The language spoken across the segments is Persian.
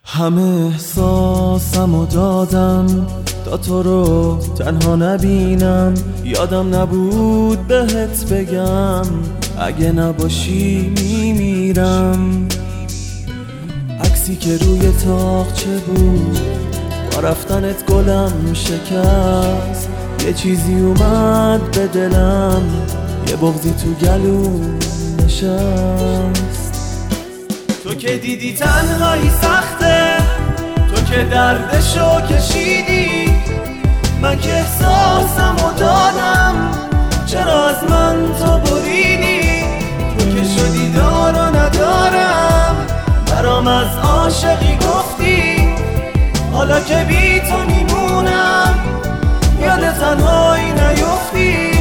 همه احساسمو دادم تا تو رو تنها نبینم. یادم نبود بهت بگم اگه نباشی میمیرم. عکسی که روی تاقچه بود با رفتنت گلم شکست. یه چیزی اومد به دلم، یه بغضی تو گلوم نشست. تو که دیدی تنهایی سخته، تو که دردشو کشیدی، من که احساسمو دادم چرا از من تو بریدی. تو که شدی دار و ندارم، برام از عاشقی گفتی، حالا که بی تو میمونم یاد تنهایی نیفتی.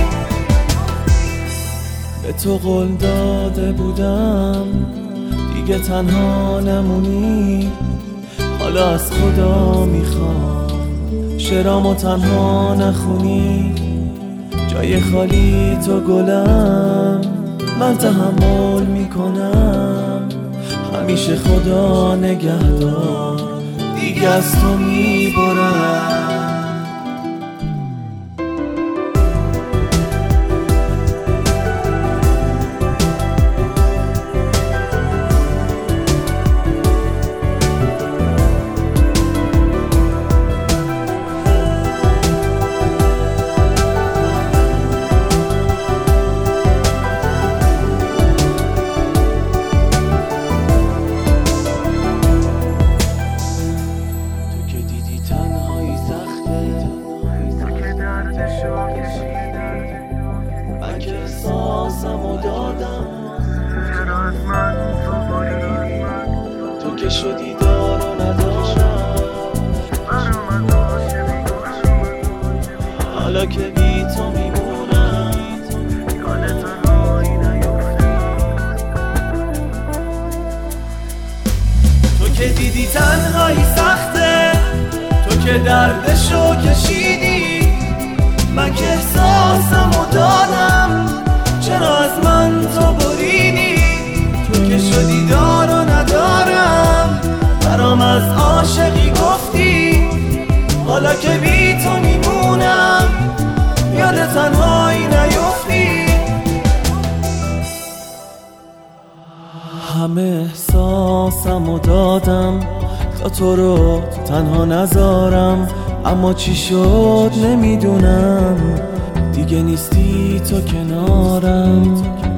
به تو قول داده بودم دیگه تنها نمونی، حالا از خدا میخوام شعرامو تنها نخونی. جای خالی تو گلم، من تحمل میکنم، همیشه خدا نگهدار دیگه از تو میبرم. من که احساسمو دادم چرا از من تو بریدی. تو که شدی دار و ندارم، برام از عاشقی گفتی، حالا که بی تو میمونم یاد تنهایی نیفتی. تو که دیدی تنهایی سخته، تو که دردشو کشیدی، من که احساسمو دادم چرا از من تو بریدی. تو که شدی دار و ندارم، برام از عاشقی گفتی، حالا که بی تو میمونم یاد تنهایی نیفتی. همه احساسمو دادم تا تو رو تنها نذارم، اما چی شد نمیدونم، دیگه نیستی تو کنارم.